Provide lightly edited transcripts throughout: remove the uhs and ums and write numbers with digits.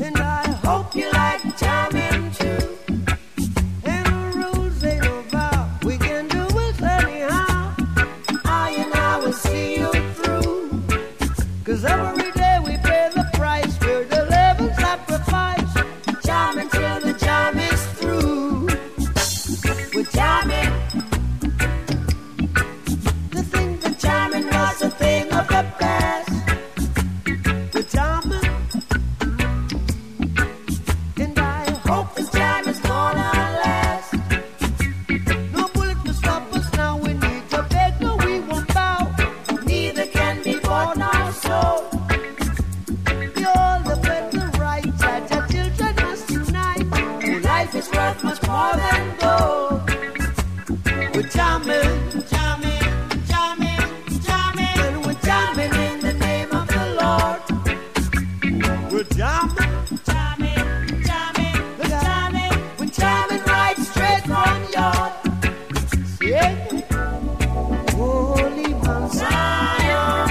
And I hope you like jamming too. And the rules ain't about, we can do it anyhow. I and I will see you through. 'Cause every day we pay the price, we're the living sacrifice. Jamming till the jam is through. We're jamming. To think that jamming was a thing of the past. We're jamming. And I hope this jam is gonna last. No bullet will stop us now. We need to beg, no we won't bow. Neither can be bought nor sold. We all defend the right that our children must unite. Oh, life is worth much more than gold. We're jamming, jamming, jamming, jamming. And we're jamming in the name of the Lord. We're jamming, jamming, jamming, we're jamming. We're jamming right straight from your, yeah. Holy Mount Zion,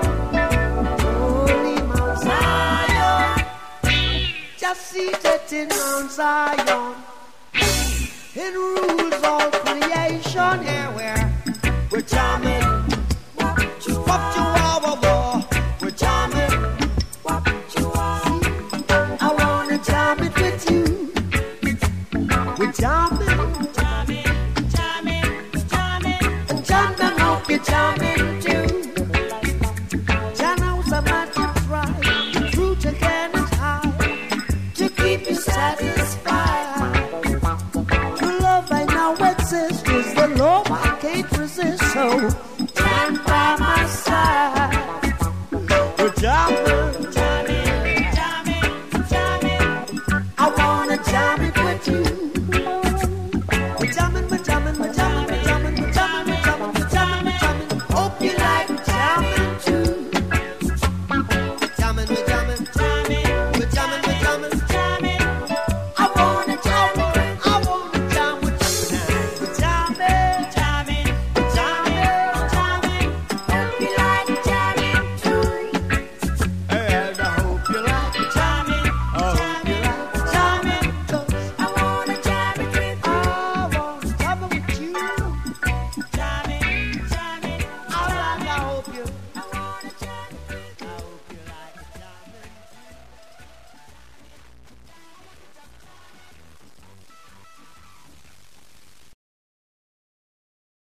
Holy Mount Zion, just seated in Mount Zion, it rules all creation. Yeah, we're jamming. What you are, we're jamming. What you are, I wanna jam it with you. We're jamming, jamming, jamming, jamming. And jamming, hope you're jamming too. Jah knows how much you try, the truth again is high, to keep you satisfied. True love I know exists, is the love I can't resist. So stand by my side. We're jamming, jamming, jamming, jamming. I wanna jam it with you. We're jamming, we're jamming, we're jamming, we're jamming, we're jamming, we're jamming, we're jamming, we're jamming. Hope you like jamming too. We're jamming, we're jamming, jamming, we're jamming, we're jamming, jamming. I wanna jam with you now. We're jamming, jamming, jamming, jamming. Hope you like jamming too. And I hope you like jamming, jamming, jamming. 'Cause I wanna jam it with you. I wanna jam it with you. Jamming, jamming. All right, I hope you. I wanna jam